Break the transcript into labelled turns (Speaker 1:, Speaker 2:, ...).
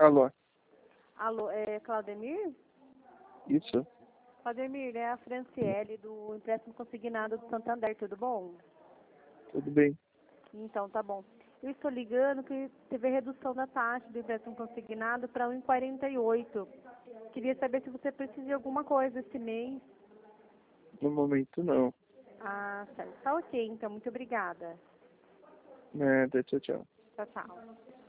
Speaker 1: Alô,
Speaker 2: Alô, é Claudemir?
Speaker 1: isso?
Speaker 2: Claudemir, é a Franciele do empréstimo consignado do Santander, tudo bom?
Speaker 1: Tudo bem?
Speaker 2: Então, tá bom. Eu estou ligando que teve redução da taxa do empréstimo consignado para 1,48. Queria saber se você precisa de alguma coisa esse mês.
Speaker 1: No momento não.
Speaker 2: Ah, certo. Tá ok, então. Muito obrigada.
Speaker 1: Nada, tchau, tchau.
Speaker 2: Tchau, tchau.